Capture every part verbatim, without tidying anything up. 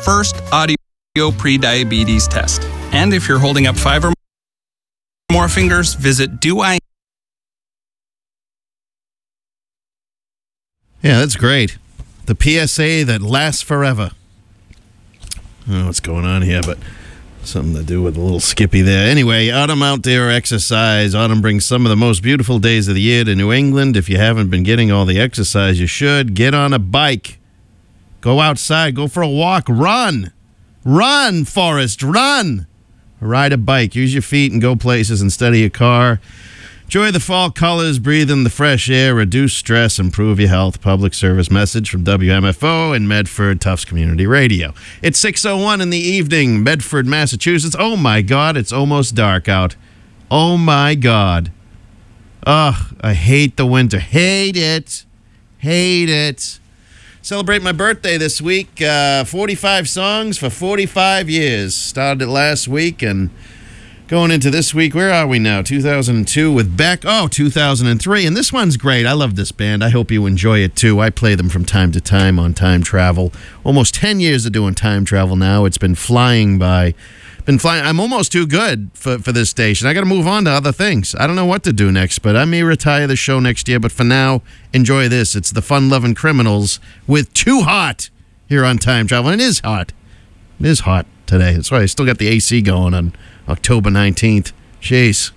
first audio pre-diabetes test. And if you're holding up five or more fingers, visit do I Yeah, that's great. The P S A that lasts forever. I don't know what's going on here, but something to do with a little Skippy there. Anyway, autumn outdoor exercise. Autumn brings some of the most beautiful days of the year to New England. If you haven't been getting all the exercise you should, get on a bike. Go outside. Go for a walk. Run. Run, Forrest. Run. Ride a bike. Use your feet and go places instead of your car. Enjoy the fall colors, breathe in the fresh air, reduce stress, improve your health. Public service message from W M F O and Medford Tufts Community Radio. It's six oh one in the evening, Medford, Massachusetts. Oh, my God, it's almost dark out. Oh, my God. Ugh, I hate the winter. Hate it. Hate it. Celebrate my birthday this week. Uh, forty-five songs for forty-five years. Started it last week and... going into this week, where are we now? two thousand two with Beck. Oh, two thousand three. And this one's great. I love this band. I hope you enjoy it, too. I play them from time to time on Time Travel. Almost ten years of doing Time Travel now. It's been flying by. Been flying. I'm almost too good for, for this station. I got to move on to other things. I don't know what to do next, but I may retire the show next year. But for now, enjoy this. It's the Fun-Loving Criminals with Too Hot here on Time Travel. And it is hot. It is hot today. That's why I still got the A C going on October nineteenth. Jeez.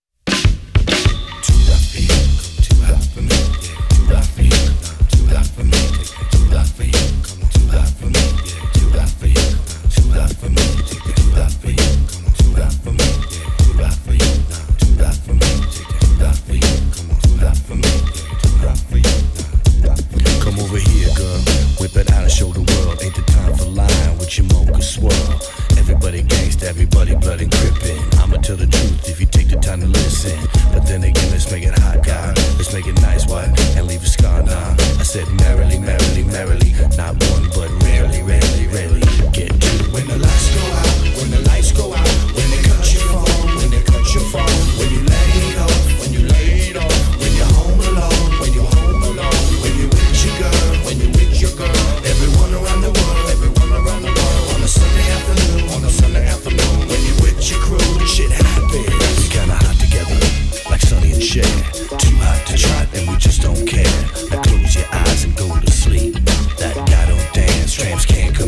Come over here, girl. Whip it out and show the world. Ain't the time for lying with your mocha swirl. Everybody gangsta, everybody blood and crippin'. I'ma tell the truth if you take the time to listen. But then again, let's make it hot, guy. Let's make it nice, what? And leave a scar now. I said merrily, merrily, merrily. Not one, but rarely, rarely, rarely. Get to it. When the lights go out, when the lights go out. When they cut your phone, when they cut your phone. When you lay it off, when you lay it off. When you're home alone, when you're home alone. When you're with your girl, when you're with your girl. Everyone around the world, everyone around the world. On a Sunday afternoon, on a Sunday afternoon. When you're with your crew, shit happens. We kinda hot together, like Sonny and Cher. Too hot to trot and we just don't care. Now close your eyes and go to sleep. That guy don't dance, tramps can't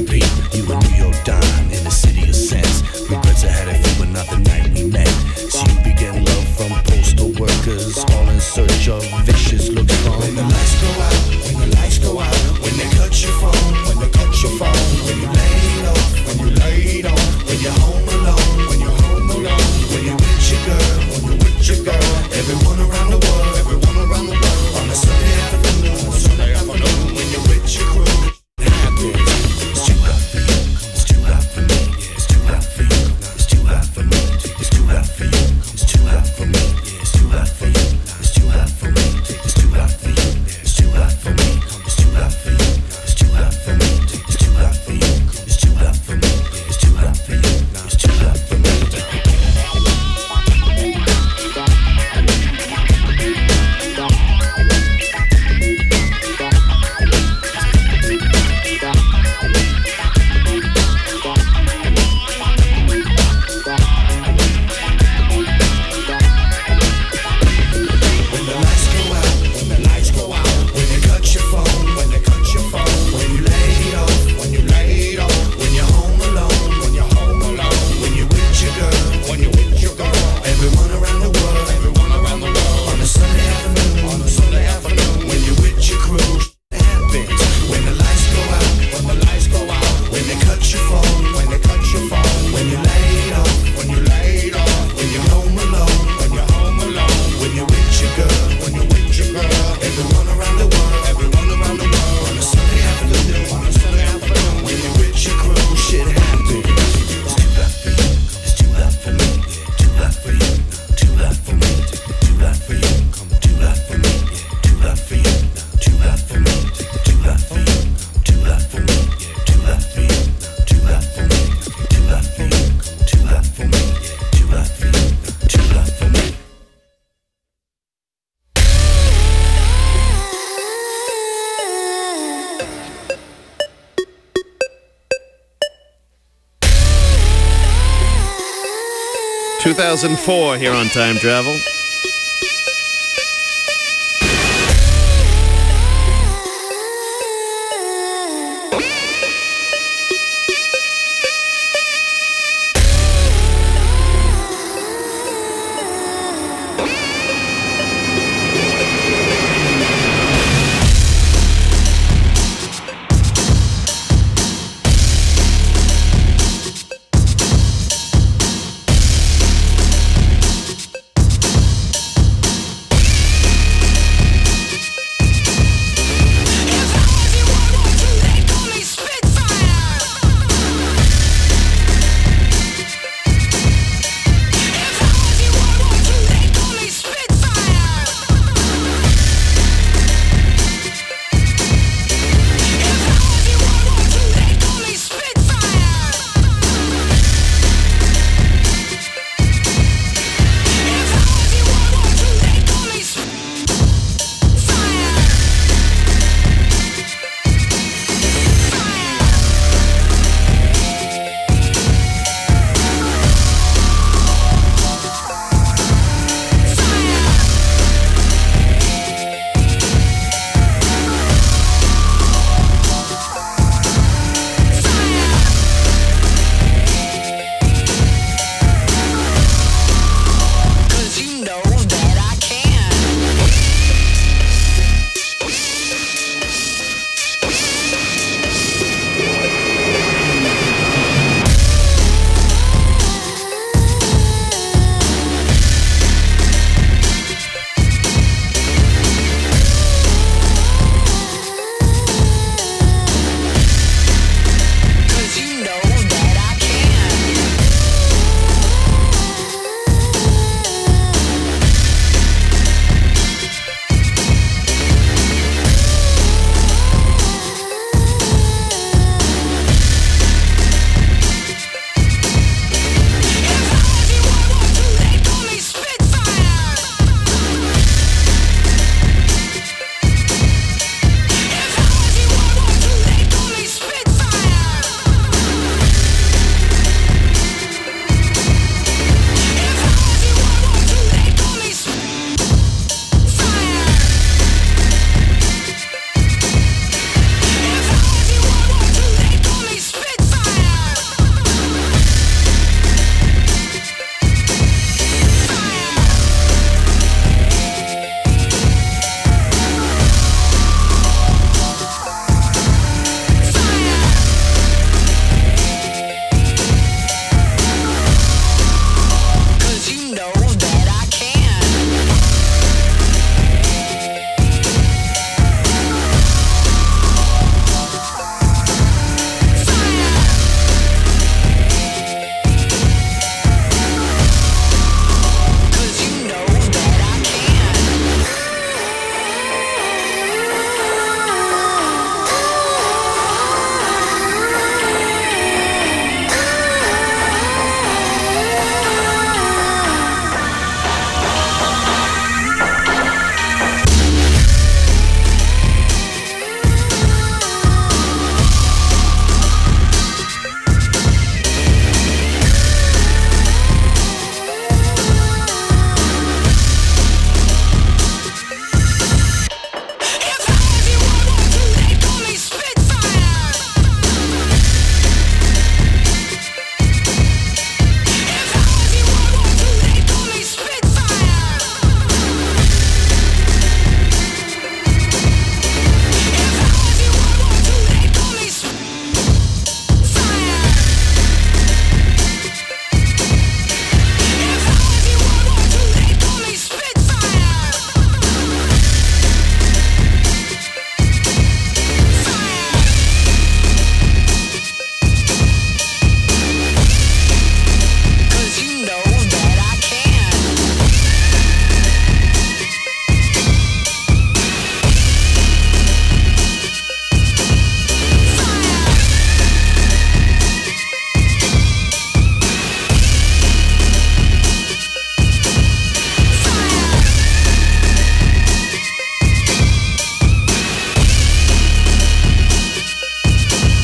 two thousand four here on Time Travel.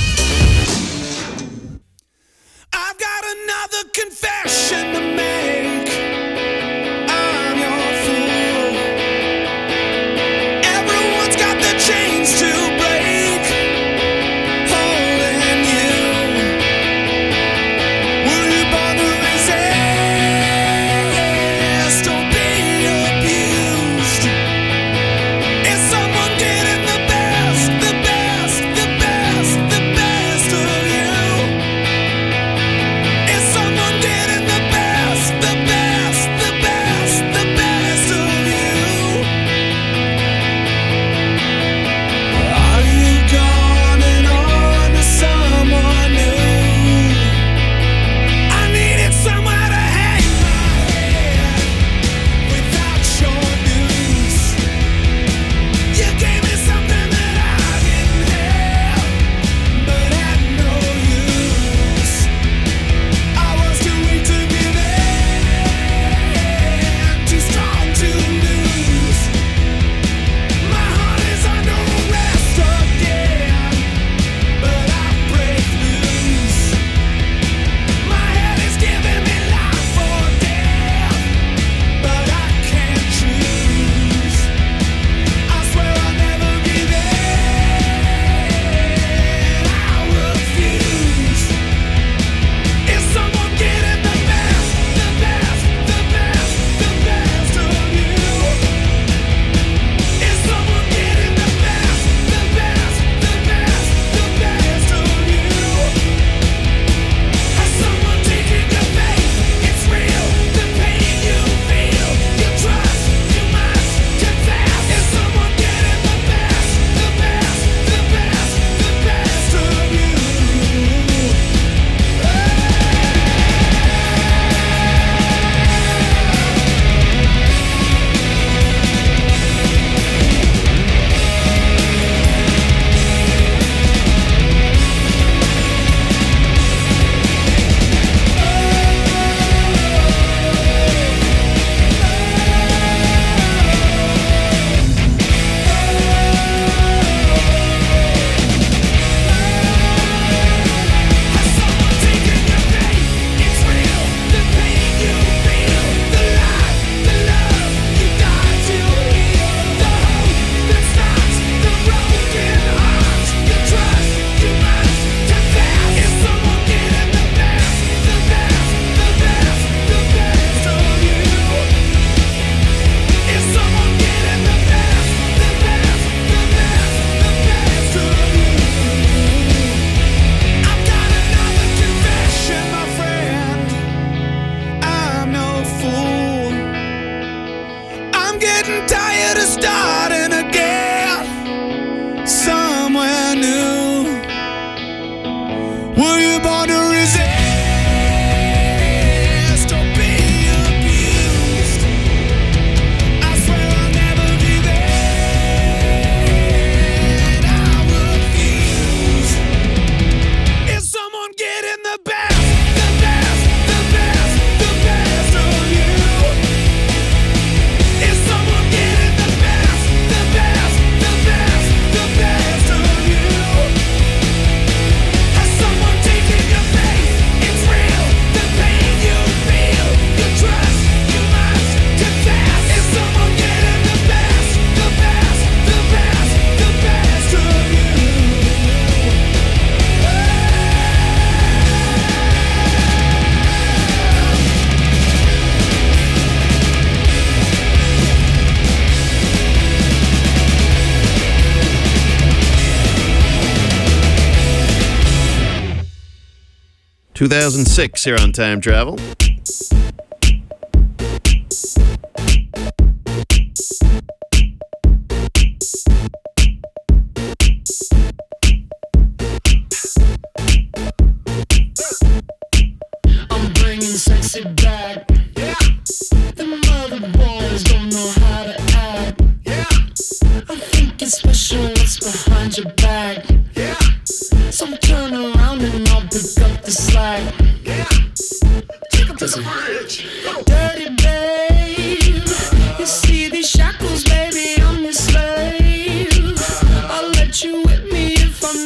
I've got another confession to make. Were you born to resist or be abused? I swear I'll never give in. I refuse. Is someone getting the best, the best, the best, the best of you? Is someone getting the best, the best, the best, the best of you? Has someone taken your faith? It's real. The pain you feel, you trust, you must confess. Is someone getting the best, the best, the best, the best of you? two thousand six here on Time Travel. I'm bringing sexy back. Yeah. The mother boys don't know how to act. Yeah. I think it's special what's behind your back. Yeah. So turn around and I'll pick up the slack. Yeah. Take 'em to the bridge. Dirty babe. You see these shackles, baby, I'm your slave. I'll let you whip me if I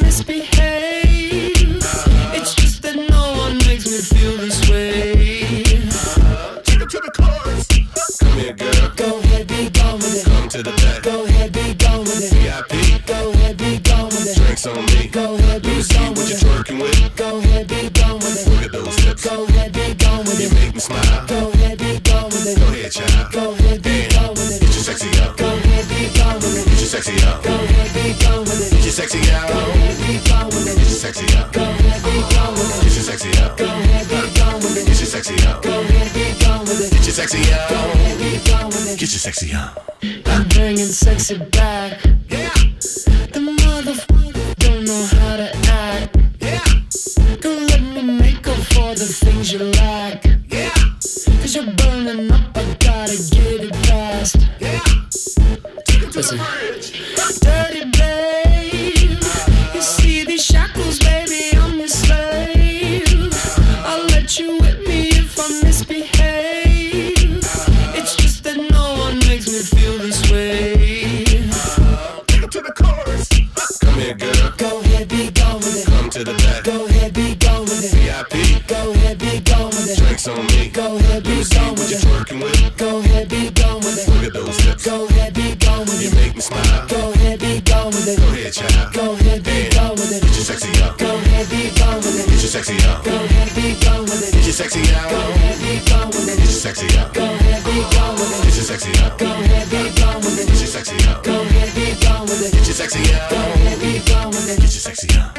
misbehave. It's just that no one makes me feel this way. Take 'em to the chorus. Come here, girl. Go ahead, be gone with it. Come to the back. Go ahead, be gone with it. V I P. Go ahead, be gone with it. Drinks on me. Go ahead, be Let me see gone what with you're it. twerking with. Go ahead, be gone with it. Look at those hips. Go ahead, be gone with You it. make me smile. Go ahead, be gone with it. Go ahead, child. Go ahead, be gone with Get it. your sexy out. Go ahead, be gone with it. Get your sexy out. Go ahead, be gone with it. Get your sexy out. Go ahead, be gone with it. Get your sexy out. Go ahead, be gone with it. Get your sexy out. Go ahead, be gone with it. Get your sexy out. Go ahead, be gone with it. Get your sexy Go out. ahead, be gone with it. Get your sexy out. I'm bringing sexy back. Yeah. The motherfucker don't know how to act. Yeah. Girl, let me make up for the things you lack. Yeah. Cause you're burning up, I gotta get it fast. Yeah. Take it to the bridge. Dirty babe. You see these shackles, baby, I'm your slave. I'll let you whip me if I misbehave. It's just that no one makes me feel this way. Take 'em to the chorus. Come here, girl. Go ahead, be gone with it. Come to the back. Go ahead, be gone with it. V I P. Go ahead, be gone with it. Drinks on me. Go ahead, Let me be see gone what with you're it. twerking with. Go ahead, be gone with it. Look at those hips. Go ahead, be gone with You it. make me smile. Go ahead, be gone with it. Go ahead, child. Go ahead, be gone with it. Get your sexy out. Go ahead, be gone with it. Get your sexy out. Go ahead, be gone with it. Get your sexy out. Go ahead, be gone with it. Get your sexy out. Go ahead, be gone with it. Get your sexy out. Go ahead, be gone with it. Get your sexy out. Go ahead, be gone with it. Get your sexy out. Go ahead, be gone with it. Get your sexy out.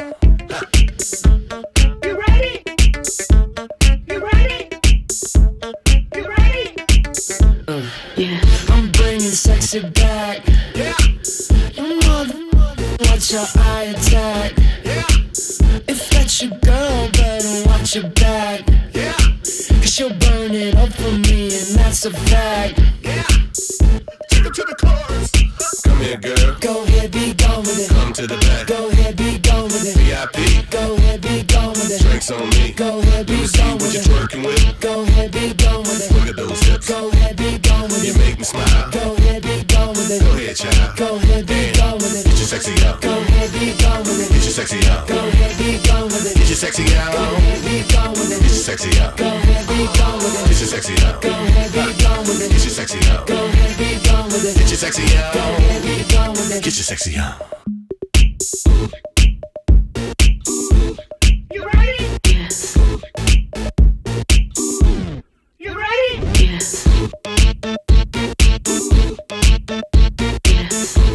You ready? You ready? You ready? Uh, yeah. I'm bringing sexy back. Yeah. Your mother, watch your eye attack. Yeah. If that's your girl, better watch your back. Yeah. Cause she'll burn it up for me, and that's a fact. Yeah. Take 'em to the chorus. Come here, girl. Go ahead, be gone with it. Come to the back. Go ahead, be gone with it. V I P. Go ahead, be gone with it. Drinks on me. Go ahead, be Let me see gone what with you're it. twerking with. Go ahead, be gone with it. Look at those hips. Go ahead, be gone with You it. make me smile. Go ahead, be gone with it. Go ahead, child. Go ahead, be gone with it. Get your sexy out. Go ahead, be gone with it. Get your sexy out. Go ahead, be gone with it. Get your sexy out. Go ahead, be gone with it. Get your sexy out. Go ahead, be gone with it. Get your sexy out. Go ahead, be gone with it. Get your sexy out. Go ahead, be gone with it. Get your sexy out. Go ahead, be gone with it. Get your sexy out. You ready? Yes. You ready? Yes. Yes.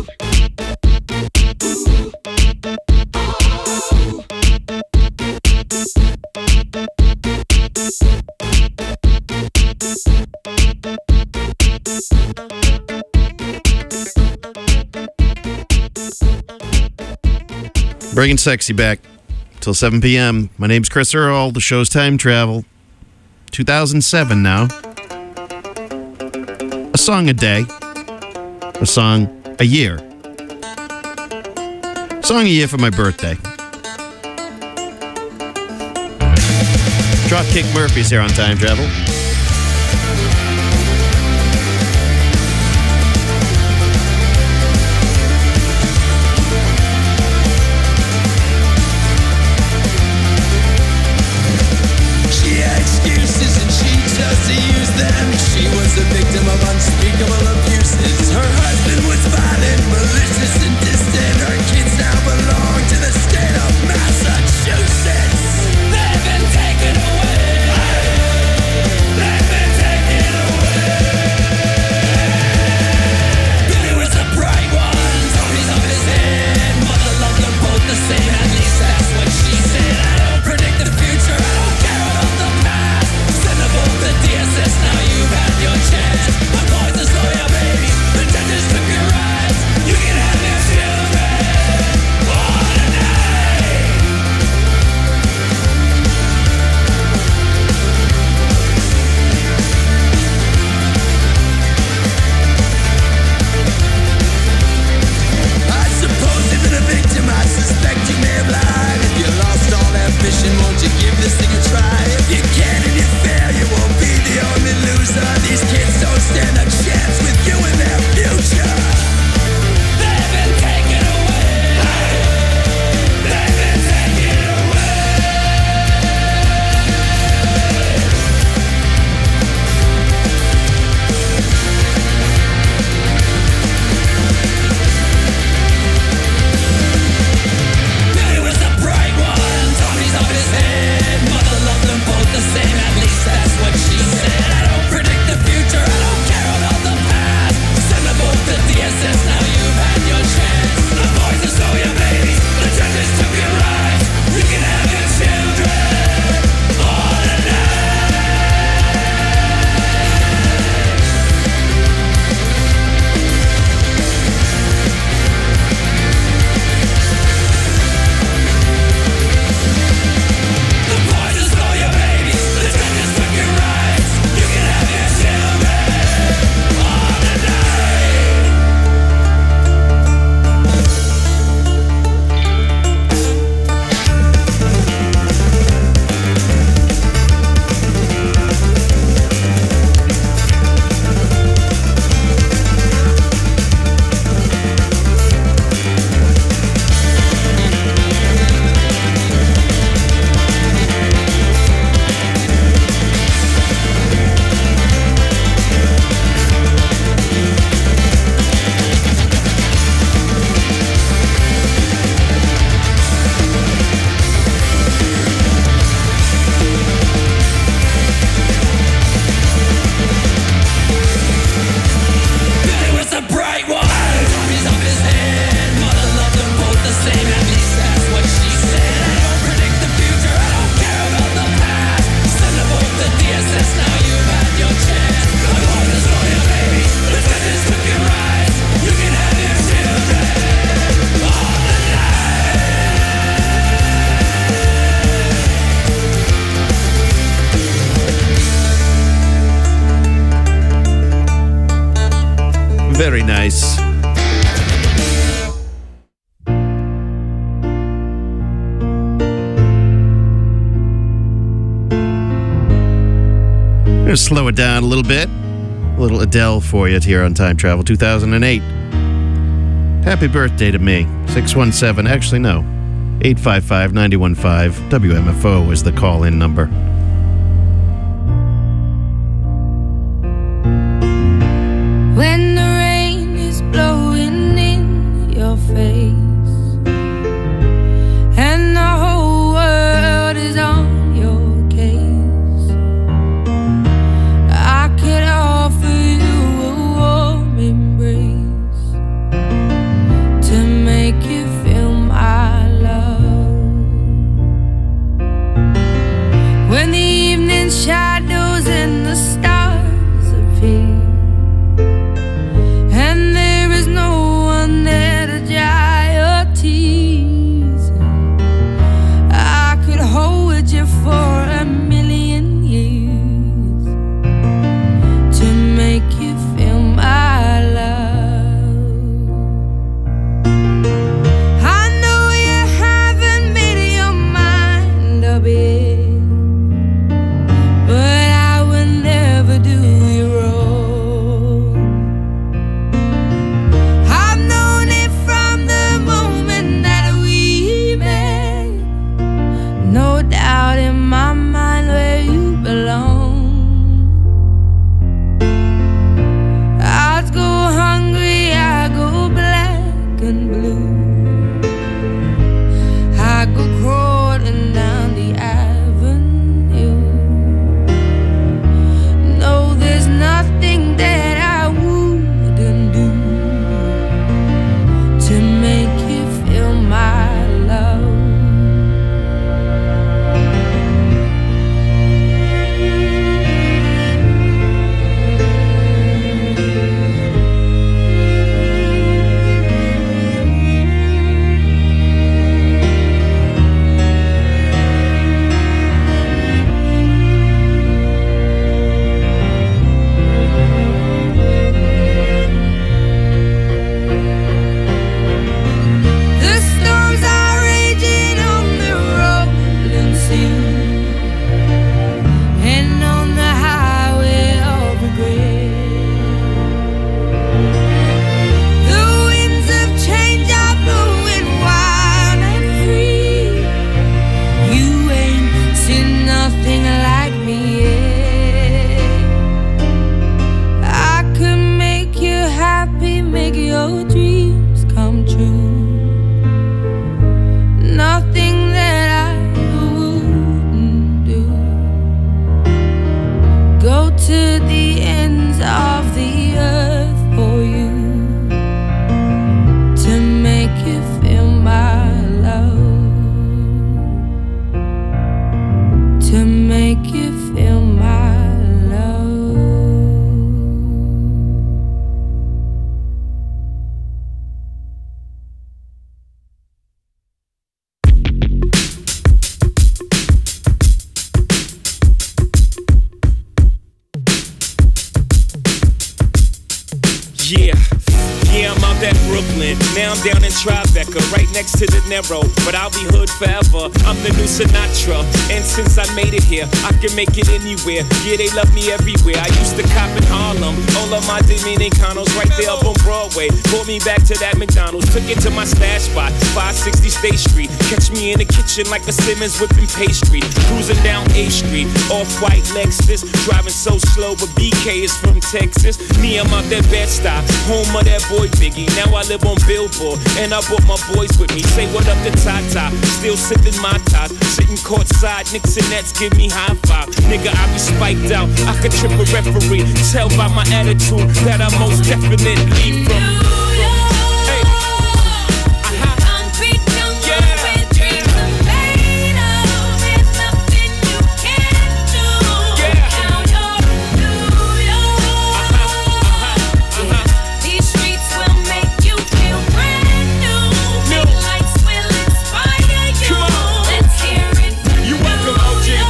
Bringing sexy back till seven p.m. My name's Chris Earl. The show's Time Travel. two thousand seven now. A song a day. A song a year. A song a year for my birthday. Dropkick Murphys here on Time Travel. She had excuses and she chose to use them. She was a victim of unspeakable abuses. Her husband was violent, malicious, and distant. Her kids now belong to the state of Massachusetts. They've been taken away. They've been taken away. Billy was a bright one, Tony's on his head. Mother loved them both the same, at least that's what she said. I don't predict the future, I don't care about the past. Send them both to D S S, now you've had your chance. I'm going to slow your baby, the judges took your rights. You can have your children. What a night. I suppose you've been a victim, I suspect you may have lied. If you lost all ambition, won't you give this thing a try? If you can and you fail, you won't be the only loser. These kids don't stand a chance with you in their future. They've been taken away. They've been taken away. Billy was a bright one, Tony's off his head. Mother loved them both the same, at least that's what she said. I don't predict the future, I don't care about the past. Send them both to D S S, now you've had your chance. The boys are stole your babies, the judges took your rights. You can have your children. What a The boys are stole your babies, the judges took your rights. You can have your children. What a night. Billy was a bright one, Tony's off his head. Mother loved them both the same, at least that's what she said. I don't predict the future, I don't care about the past. Send them both to D S S, now you've had your chance. I'm going to slow your baby, the judges took your rights. You can have your children. What a Very nice. I'm going to slow it down a little bit. A little Adele for you here on Time Travel two thousand eight. Happy birthday to me. six one seven, actually no, eight five five, nine one five. W M F O is the call-in number. When the rain is blowing in your face and the whole world is on your case, I could offer you a warm embrace to make you feel my love. When the to make you feel my love. Yeah, yeah, I'm out at Brooklyn. Now I'm down in Tribeca, right next to De Niro. But I'll be hood forever. I'm the new Sinatra. And since I made it here, I can make it anywhere. Yeah, they love me everywhere. I used to cop in Harlem. All of my Dominicanos right there up on Broadway. Pulled me back to that McDonald's. Took it to my stash spot, five sixty State Street. Catch me in the kitchen like a Simmons whipping pastry. Cruising down A Street, off-white Lexus. Driving so slow, but B K is from Texas. Me, I'm out that Bed-Stuy, home of that boy Biggie. Now I live on Billboard, and I brought my boys with me. Say what up to Tata, still sipping my ties. Sitting courtside, Knicks and Nets give me high five. Nigga, I be spiked out, I could trip a referee. Tell by my attitude that I most definitely from. Hey. Uh-huh. Concrete jungle where dreams are made of. There's nothing you can't do. Now you're New York. These streets will make you feel brand new. Big lights will inspire you. Let's hear it from You welcome, O G.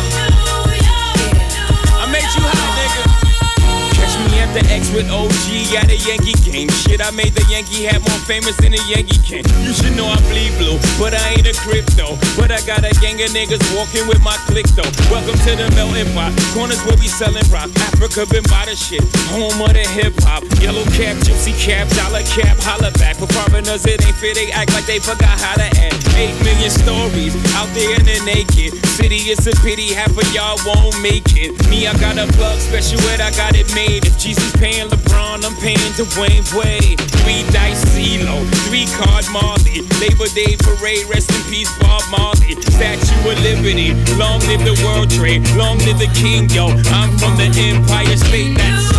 I made you hot, nigga. Catch me at the X with O G at a Yankee game. Shit, I made the Yankee hat more famous than the Yankee can. You should know I bleed blue, but I ain't a crypto. But I got a gang of niggas walking with my click though. Welcome to the melting pot. Corners where we selling rock. Africa been by the shit. Home of the hip hop. Yellow cap, gypsy cap, dollar cap, holla back. For foreigners, it ain't fair. They act like they forgot how to act. Eight million stories out there in the naked city. It's a pity half of y'all won't make it. Me, I got a plug special ed, I got it made. If Jesus paying LeBron, I'm paying Dwayne Wade. Three dice CeeLo, three card Marley. Labor Day parade, rest in peace Bob Marley. Statue of Liberty, long live the World Trade, long live the King, yo. I'm from the Empire State. That's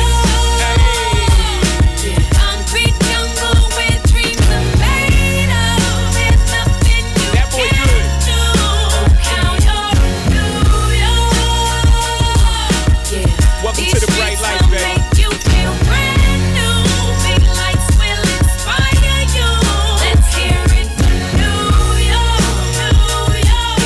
Concrete jungle where dreams are made of. There's nothing you That boy can't good. do. Now you're New York. Welcome These to the bright streets lights, will baby. make you feel brand new. Big lights will inspire you. Let's hear it from New York, New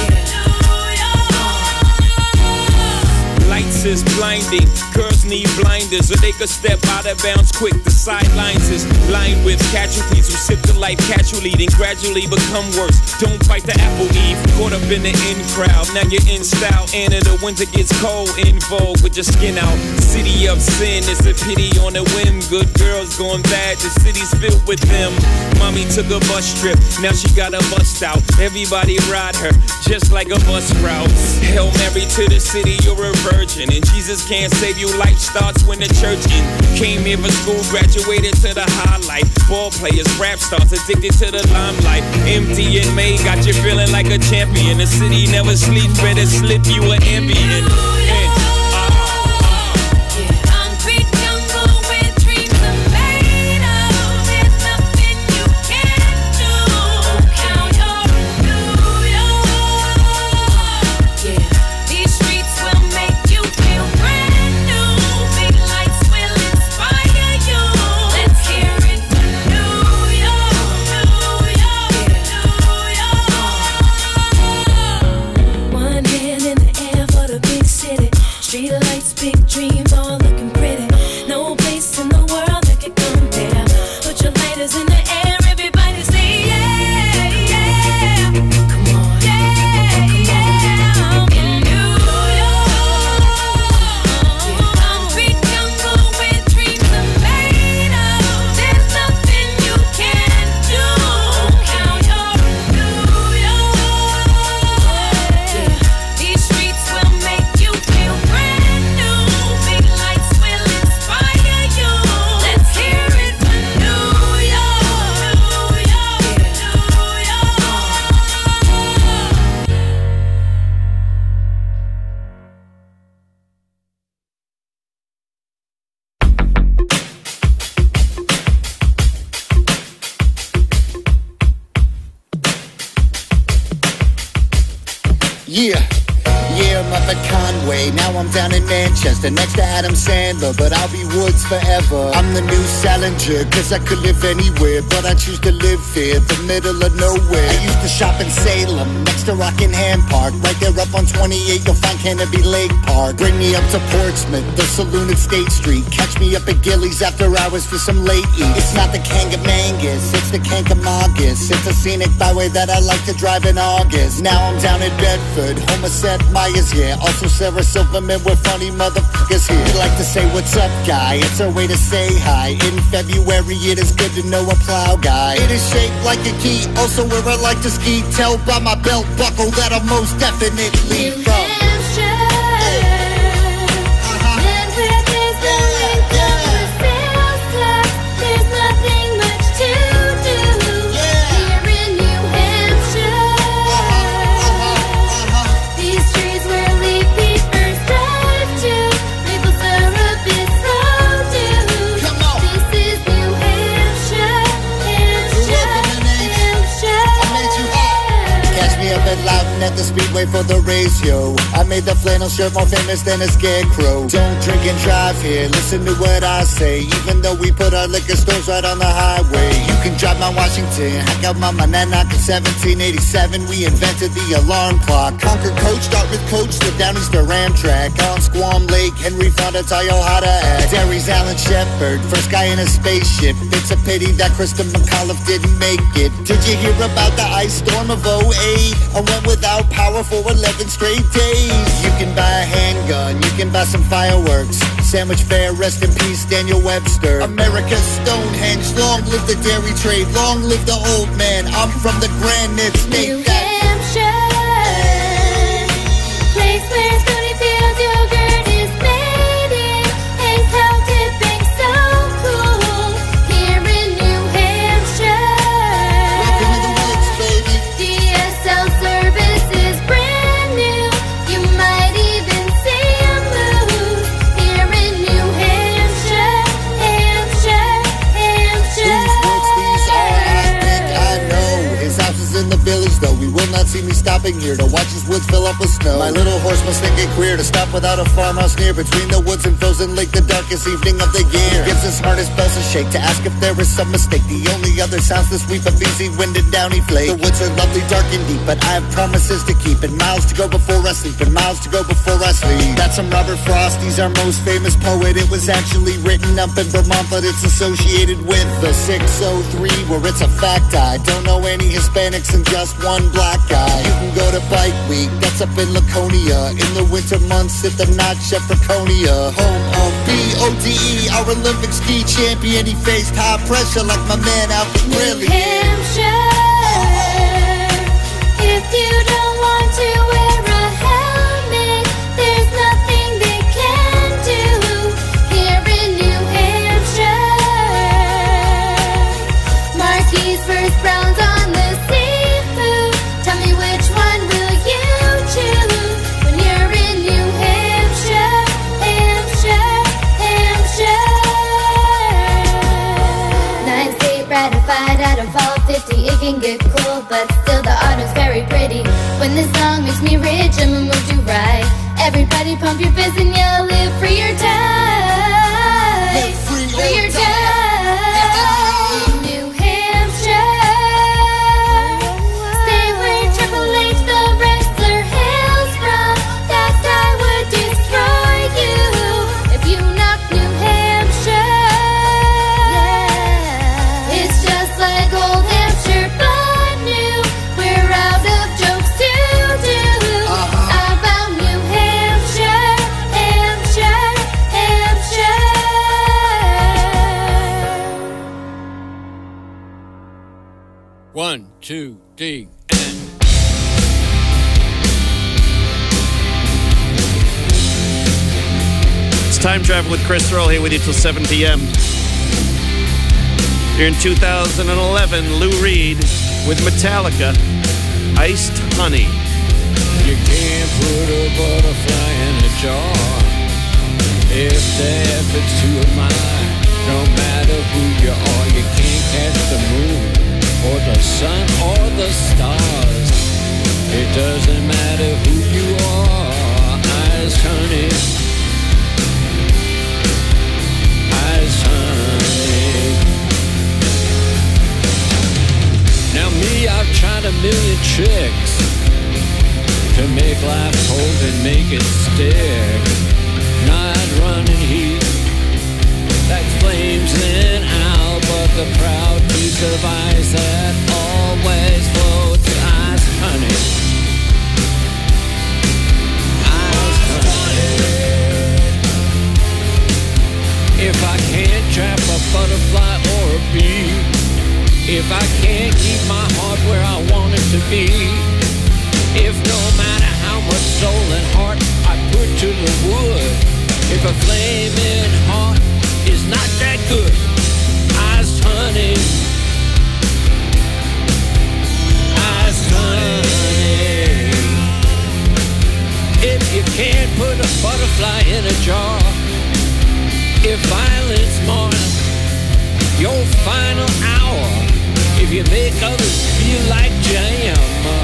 York, New York. Lights is blinding, girls need blinders, or they could step out of bounds quick. The sidelines is lined with casualties who sip the life casually, then gradually become worse. Don't bite the apple eve, caught up in the in crowd. Now you're in style, and in the winter gets cold, in vogue with your skin out. City of sin, it's a pity on a whim. Good girls going bad, the city's filled with them. Mommy took a bus trip, now she got a bust out. Everybody ride her, just like a bus route. Hail Mary to the city, you're a virgin, and Jesus can't save you. Life starts when the church in. Came here for school, graduated to the highlight. Ball players, rap stars, addicted to the limelight. Empty in May, got you feeling like a champion. The city never sleeps, better slip you an ambient. And, Concrete jungle where dreams are made of. There's nothing you can't do. Now you're New York. These streets will make you feel brand new. Big lights will inspire you. Let's hear it from New York, New York, New York. One hand in the air for the big city. Yeah, I'm up at Conway, now I'm down in Manchester, next to Adam Sandler, but I'll be Woods forever. I'm the new Salinger, cause I could live anywhere, but I choose to live here, the middle of nowhere. I used to shop in Salem, next to Rockingham Park, right there up on twenty-eight, you'll find Canopy Lake Park. Bring me up to Portsmouth, the saloon at State Street, catch me up at Gillies after hours for some late eat. It's not the Kangamangas, it's the Kankamogus, it's a scenic byway that I like to drive in August. Now I'm down in Bedford, home of Seth Meyers, yeah, also Sarah Silverman, we're funny motherfuckers here. We like to say what's up, guy, it's our way to say hi. In February it is good to know a plow guy. It is shaped like a key, also where I like to ski. Tell by my belt buckle that I'm most definitely New from Hampshire. And where there's the length of the sales tax, there's nothing much to do. Here in New Hampshire, these trees where leaf peepers drive to, maple syrup is so due. This is New Hampshire, Hampshire, Hampshire. Catch me up at Loudon at the Speedway for the race, yo. I made the flannel shirt more famous than a scarecrow. Don't drink and drive here, listen to what I say. Even though we put our liquor stores right on the highway. You can drive Mount Washington, hack out Mount Monadnock in seventeen eighty-seven. We invented the alarm clock. Conquer Coach, Dartmouth Coach, the Downeaster Amtrak. On Squam Lake, Henry Fonda taught you how to act. Derry's Alan Shepard, first guy in a spaceship. It's a pity that Kristen McAuliffe didn't make it. Did you hear about the ice storm of oh eight? I went without power for eleven straight days. You can buy a handgun, you can buy some fireworks. Sandwich Fair, rest in peace, Daniel Webster. America's Stonehenge, long live the dairy trade, long live the old man. I'm from the granite state. New Hampshire, place where Stonyfield yogurt is made in, and cow tipping so cool. Here in New Hampshire, Welcome to the woods, baby. D S L service is brand new. You might even see a moose. Here in New Hampshire, Hampshire, Hampshire. Whose woods these are, I think I know. His house is in the village, though. He will not see me stopping here to watch his woods fill up with snow. My little horse must think it queer to stop without a farmhouse near. Between the woods and frozen lake, the darkest evening of the year. Gives his hardest bells a shake to ask if there is some mistake. The only other sounds the sweep of easy wind and downy flake. The woods are lovely, dark and deep, but I have promises to keep. And miles to go before I sleep, and miles to go before I sleep. That's some Robert Frost, he's our most famous poet. It was actually written up in Vermont, but it's associated with the six oh three, where it's a fact I don't know any Hispanics and just one black guy. You can go to Bike Week, that's up in Laconia. In the winter months at the Notch at Franconia. Home of B O D E, our Olympic ski champion. He faced high pressure like my man Alfred New Brilliant. Hampshire, if you don't want to wear a helmet, there's nothing they can do. Here in New Hampshire, Marquis first Browns on the seafood. Tell me which one will you choose when you're in New Hampshire, Hampshire, Hampshire. Nine state ratified out of all fifty. It can get cool, but still the auto's very pretty. When this song makes me rich, I'ma move to right. Everybody pump your fist and yell, live free or die. Live free Free or or die. die. New Hampshire, stay where Triple H the wrestler hails from. That guy would destroy you if you knock New Hampshire. It's just like old Hampshire, but new. We're out of jokes to do about New Hampshire, Hampshire, Hampshire. One, two, three. It's Time Travel with Chris Roll here with you till seven p.m. Here in two thousand eleven, Lou Reed with Metallica, Iced Honey. You can't put a butterfly in a jar if the effort's too admire. No matter who you are, you can't catch the moon or the sun or the stars. It doesn't matter who you are. it stick. Not running heat that flames in out, but the proud piece of ice that always floats. Ice honey, ice honey. If I can't trap a butterfly or a bee, if I can't keep my heart where I want it to be, if no matter how much soul and heart I put to the wood, if a flaming heart is not that good, ice honey, ice honey. If you can't put a butterfly in a jar, if violence marks your final hour, if you make others feel like jam,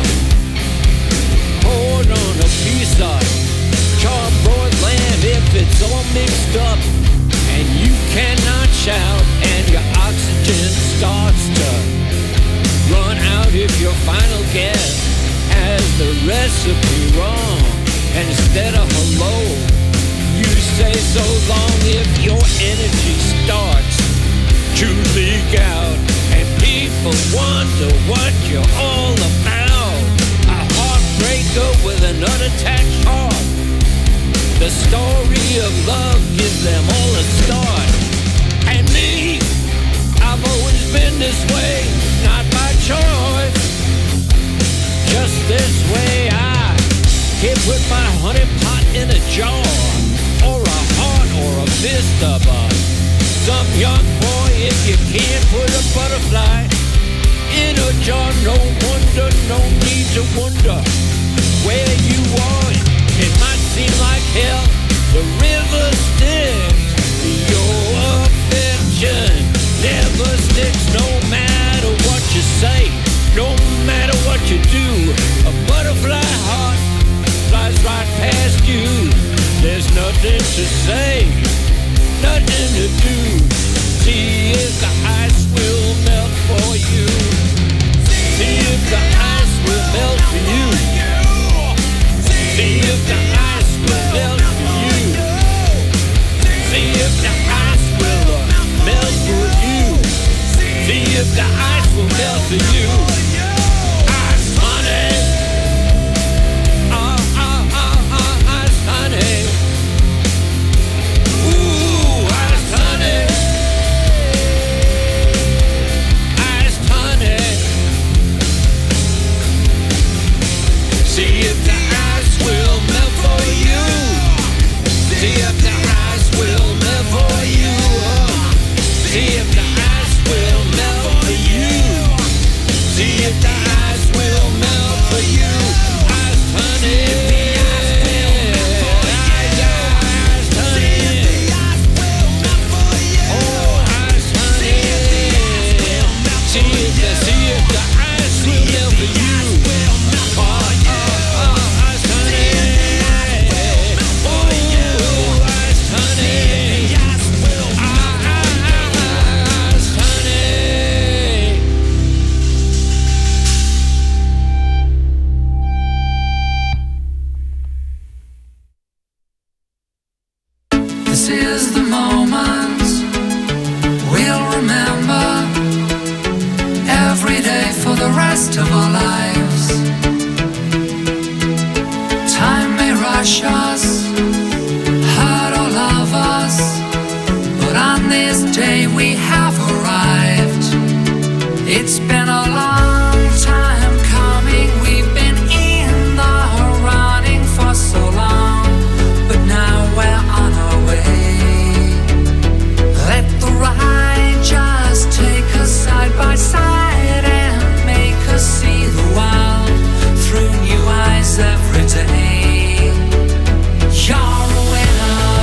poured on a piece of charbroiled lamb, if it's all mixed up and you cannot shout and your oxygen starts to run out, if your final guess has the recipe wrong, and instead of hello you say so long, if your energy starts to leak out and people wonder what you're all about, a heartbreaker with an unattached heart, the story of love gives them all a start. And me, I've always been this way, not by choice, just this way. I can't put my honey pot in a jar, or a heart, or a fist of a some young boy. If you can't put a butterfly in a jar, no wonder, no need to wonder where you are. It might seem like hell, the river sticks, your affection never sticks, no matter what you say, no matter what you do. A butterfly heart flies right past you, there's nothing to say, nothing to do. See if the ice will melt for you. See if the ice will melt for you. See if the ice will melt for you. See if the ice will uh, melt for you. See if the ice will melt for you. Ice honey. Ah, ah, ah, ah, ice honey. Ooh, ice honey. Ice honey. See if the ice will melt for you. See if the ice will melt for you. See if the ice will melt for you. See if the ice will melt for you. Ice honey. This is the moment we'll remember every day for the rest of our lives. Time may rush us, hurt or love us, but on this day we have arrived. It's been a long time coming, we've been in the running for so long, but now we're on our way. Let the ride just take us side by side and make us see the world through new eyes every day. You're a winner,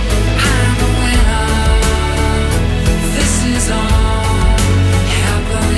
I'm a winner. This is all happening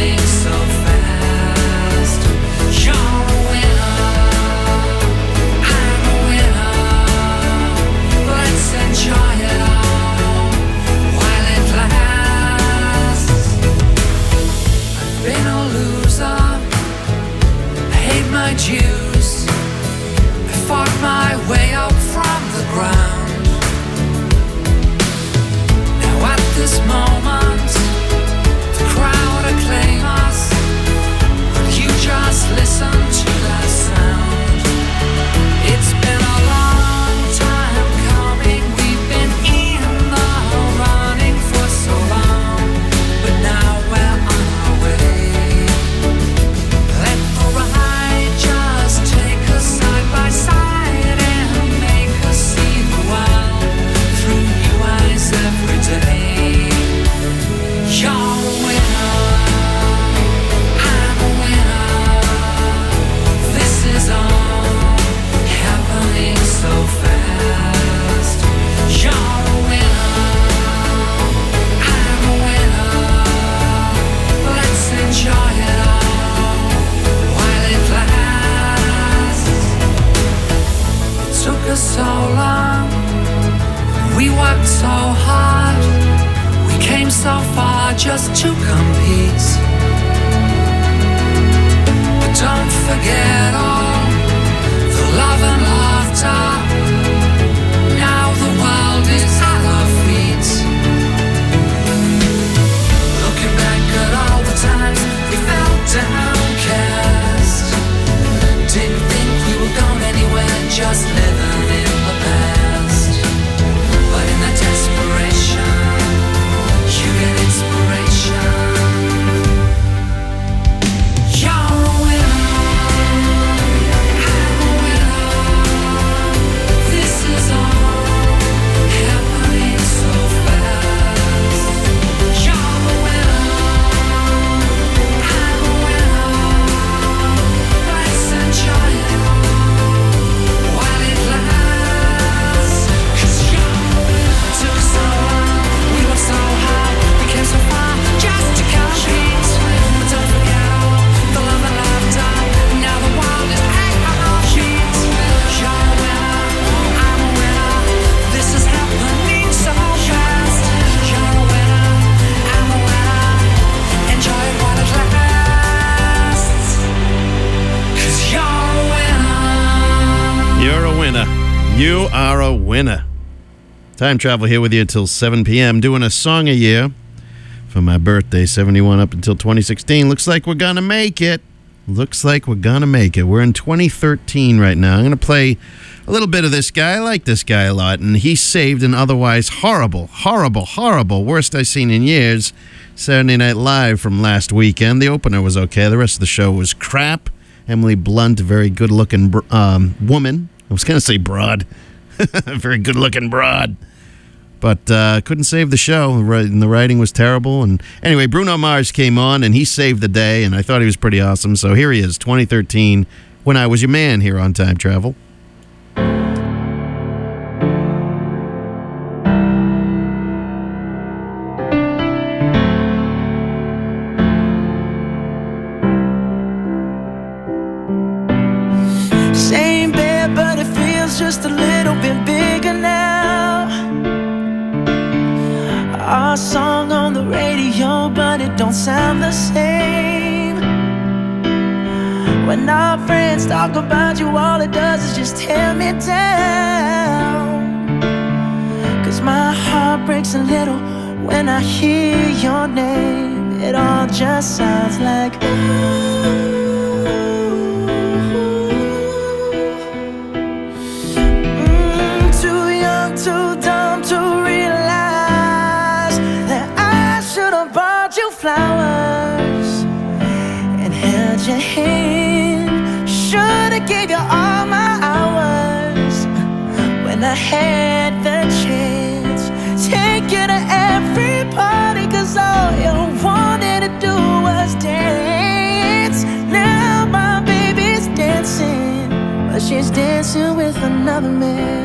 for so long. We worked so hard. We came so far just to compete. But don't forget all the love and laughter. Now the world is at our feet. Looking back at all the times we felt downcast. Didn't think we were going anywhere, just living in the past. But in that desperation, you get inspiration. You're a winner, I'm a winner. This is all happening so fast. You're a winner, I'm a winner. Let's enjoy it while it lasts. 'Cause you're a winner. Took so long, we worked so hard, we came so far just to compete. But don't forget all the love and laughter. Now the world is at our feet. You're a winner, I'm a winner. This is happening so fast. You're a winner, I'm a winner. Enjoy it while it lasts. 'Cause you're a winner. You're a winner. You are a winner. Time travel here with you until seven p.m. Doing a song a year for my birthday, seventy-one up until twenty sixteen. Looks like we're going to make it. Looks like we're going to make it. We're in twenty thirteen right now. I'm going to play a little bit of this guy. I like this guy a lot, and he saved an otherwise horrible, horrible, horrible, worst I've seen in years, Saturday Night Live from last weekend. The opener was okay. The rest of the show was crap. Emily Blunt, a very good-looking br- um, woman. I was going to say broad. A very good-looking broad. But uh, couldn't save the show, Right- and the writing was terrible. And anyway, Bruno Mars came on, and he saved the day, and I thought he was pretty awesome. So here he is, twenty thirteen, When I Was Your Man, here on Time Travel. Same bed, but it feels just a little bit bigger now. Our song on the radio, but it don't sound the same. When our friends talk about you, all it does is just tear me down. 'Cause my heart breaks a little when I hear your name. It all just sounds like ooh. Too dumb to realize that I should have bought you flowers and held your hand. Should have gave you all my hours when I had the chance. Take you to every party, 'cause all you wanted to do was dance. Now my baby's dancing, but she's dancing with another man.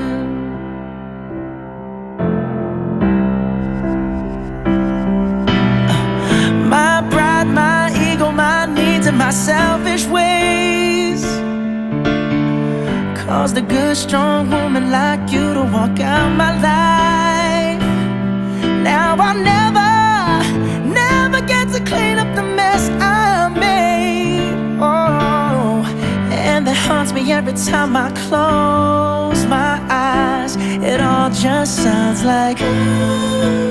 My selfish ways caused a good, strong woman like you to walk out my life. Now I'll never, never get to clean up the mess I made. Oh, and that haunts me every time I close my eyes. It all just sounds like ooh.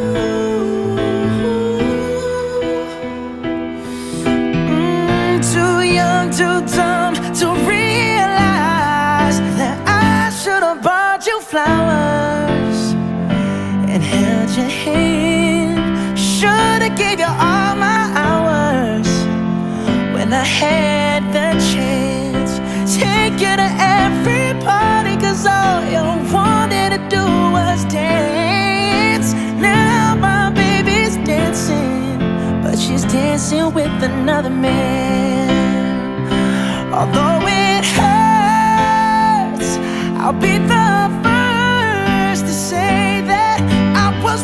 Too dumb to realize that I should have bought you flowers and held your hand. Should have gave you all my hours when I had the chance. Take you to every party, 'cause all you wanted to do was dance. Now my baby's dancing, but she's dancing with another man. Although it hurts, I'll be the first to say that I was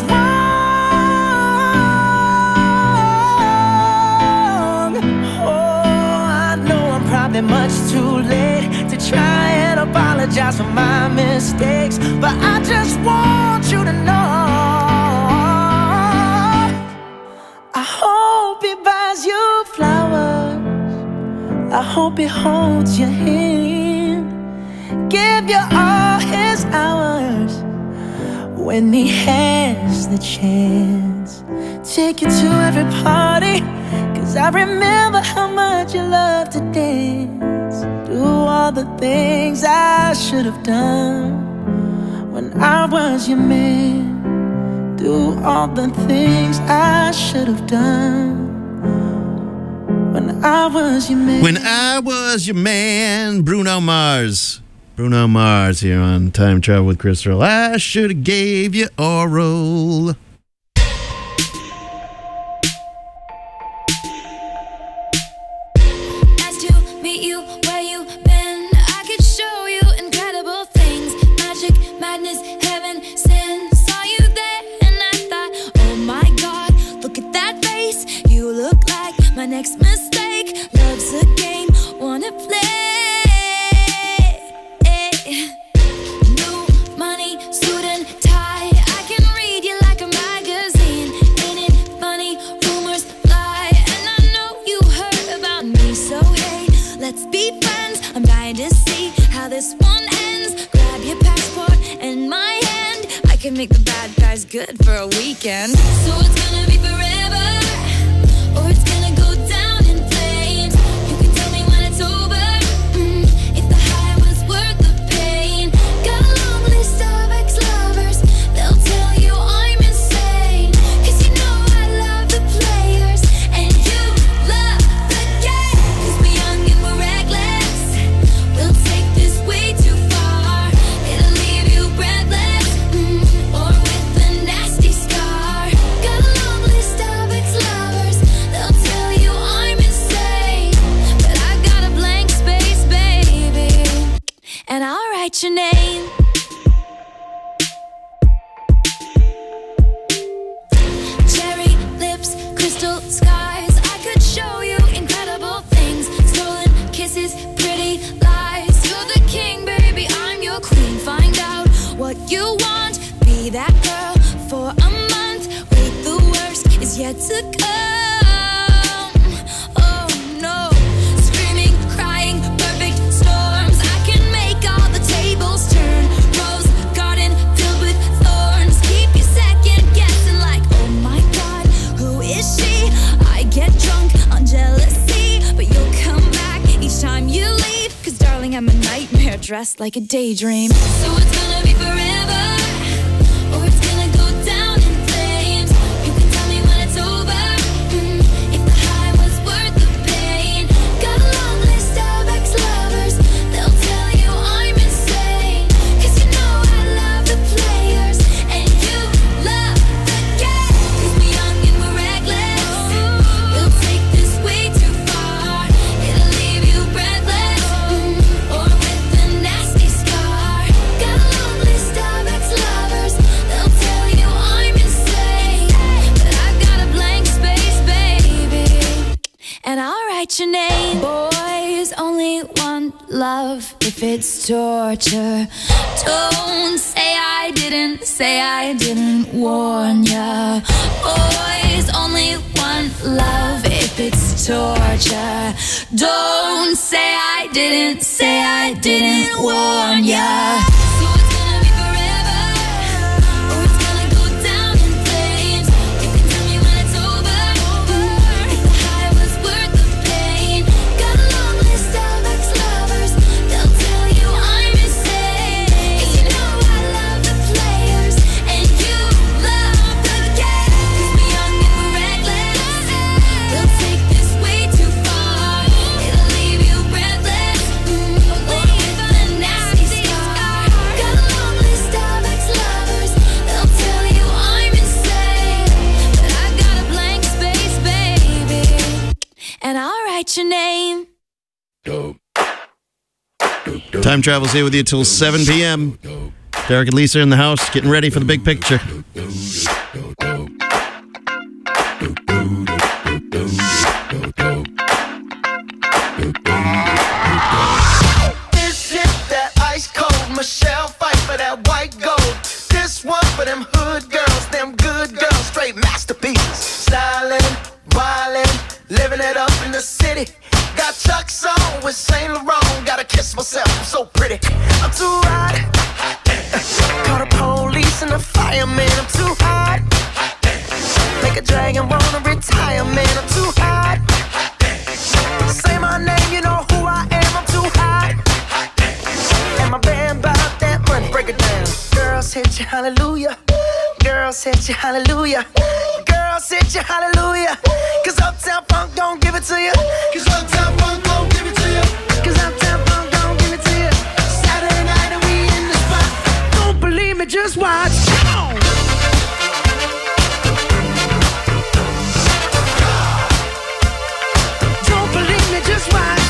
wrong. Oh, I know I'm probably much too late to try and apologize. apologize for my mistakes, but I just want you to know I hope he buys you flowers, I hope he holds your hand, give you all his hours when he has the chance. Take you to every party, cause I remember how much you love to dance. Do all the things I should have done when I was your man. Do all the things I should have done when I was your man. When I was your man, Bruno Mars. Bruno Mars here on Time Travel with Chris Earl. I should have gave you oral. Nice to meet you where you been. I could show you incredible things. Magic, madness, heaven, sin. Saw you there and I thought, oh my God, look at that face. You look like my next mistake. Love's a game, wanna play. New money, suit and tie. I can read you like a magazine. Ain't it funny? Rumors fly, and I know you heard about me. So hey, let's be friends. I'm dying to see how this one ends. Grab your passport and my hand. I can make the bad guys good for a weekend. So it's gonna be forever, or it's gonna go down in flames. You can tell me when it's over. Mm, if the high was worth the pain. Got a long list of ex-lovers. They'll tell you I'm insane. Cause you know I love the players and you love the game. Cause we're young and we're reckless. We'll take this way too far. It'll leave you breathless, mm, or with a nasty scar. Got a long list of ex-lovers. They'll tell you I'm insane. But I got a blank space, baby, and I'll write your name. Cherry lips, crystal skies. I could show you incredible things. Stolen kisses, pretty lies. You're the king, baby, I'm your queen. Find out what you want. Be that girl for a month. Wait, the worst is yet to come. Oh no. Screaming, crying, perfect storms. I can make all the tables turn. Rose garden filled with thorns. Keep you second guessing like, oh my God, who is she? I get drunk on jealousy, but you'll come back each time you leave. Cause darling, I'm a nightmare dressed like a daydream. So it's gonna be forever, or it's gonna go down in flames. You can tell me when it's over. Mm, if the high was worth the pain. Got a long list of ex-lovers. They'll tell you I'm insane. Cause you know I love the players and you love the game. Cause we're young and we're reckless. We'll take this way too far. It'll leave you breathless, mm, or with a nasty scar. Got a long list of ex-lovers. They'll tell you I'm insane. But I've got a blank space, baby, and I'll write your name. Boys only want love if it's torture. Don't say I didn't, say I didn't warn ya. Boys only want love if it's torture. Don't say I didn't, say I didn't warn ya. So it's gonna be forever, or it's gonna go down in flames. You can tell me when it's over. Mm, if the high was worth the pain. Got a long list of ex-lovers. They'll tell you I'm insane. Cause you know I love the players and you love the game. Cause we're young and we're reckless. We'll take this way too far. It'll leave you breathless, mm, or with a nasty scar. Got a long list of ex-lovers. They'll tell you I'm insane. But I've got a blank space, baby, and I'll write your name. Time Travel's here with you till seven p.m. Derek and Lisa in the house, getting ready for the big picture. This is that ice cold for them hood girls, them good girls, straight masterpieces. Stylin', wildin', living it up in the city. Got Chuck's on with Saint Laurent. Gotta kiss myself, I'm so pretty. I'm too hot. Call the police and the fireman. I'm too hot. Make a dragon wanna retire, man. I'm too hot. Say my name, you know who I am. I'm too hot. And my band bout that money. Break it down. Girls hit you, hallelujah. Girls hit you, hallelujah. Girls hit you, hallelujah. Cause Uptown Funk don't give it to you. Cause Uptown Funk don't give it to you. Cause Uptown Funk don't give it to you. Saturday night and we in the spot. Don't believe me, just watch. Come on. Don't believe me, just watch.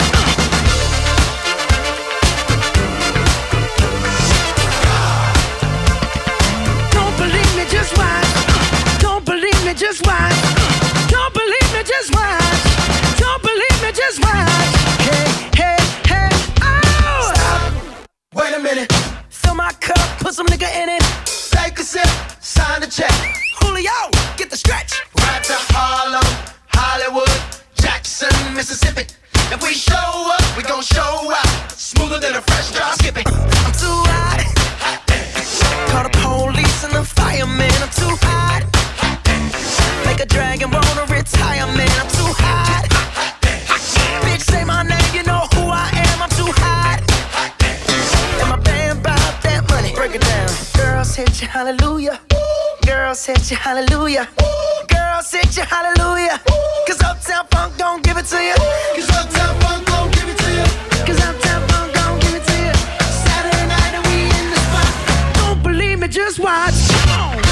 Don't believe me, just watch. Don't believe me, just watch. Don't believe me, just watch. Don't believe me, just watch. Hey, hey, hey, oh! Stop. Wait a minute. Fill my cup, put some nigga in it. Take a sip, sign the check. Julio, get the stretch. Right to Harlem, Hollywood, Jackson, Mississippi. If we show up, we gon' show out. Smoother than a fresh drop skipping. I'm too hot. Call the police and the fireman. I'm too hot. Make a dragon wanna retire, man. I'm too hot. Bitch, say my name, you know who I am. I'm too hot. And my band bout that money. Break it down. Girls hit you, hallelujah. Girls hit you, hallelujah. Girls hit you, hallelujah. Cause Uptown Funk don't give it to you. Cause Uptown Funk don't give it to you. Cause Uptown Funk don't give it to you. Saturday night and we in the spot. Don't believe me, just watch. Come on.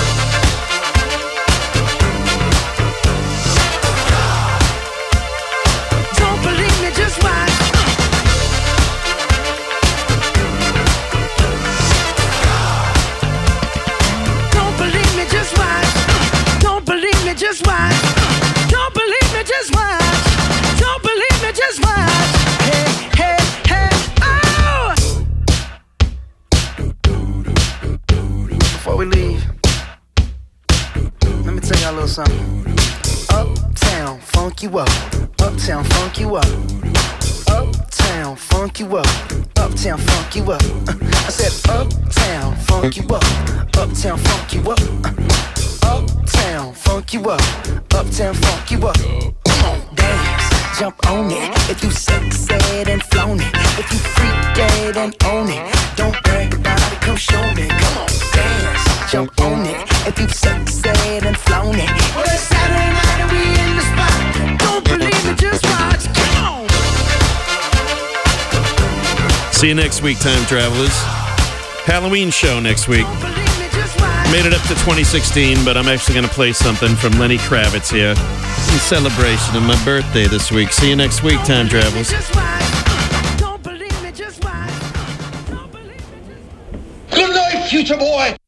Don't believe me, just watch. Don't believe me, just watch. Don't believe me, just watch. Don't believe me, just watch. Don't believe me, just watch. Hey, hey, hey, oh! Before we leave, let me tell y'all a little something. Uptown, funk you up. Uptown, funk you up. Uptown, funk you up. Uptown, funk you up. Uh, I said uptown, funk you up. Uptown, funk you up. Uh, uptown, funk you up. Uptown, funk you up. Come on, dance, jump on it. If you sexed and flown it. If you freak dead and own it. Don't brag about it, come show me. Come on, dance, jump on it. If you sexed and flown it. Well, it's Saturday night and we in the spot. Don't believe it, just watch. Come on. See you next week, time travelers. Halloween show next week. Made it up to twenty sixteen, but I'm actually going to play something from Lenny Kravitz here in celebration of my birthday this week. See you next week, time travelers. Good night, future boy.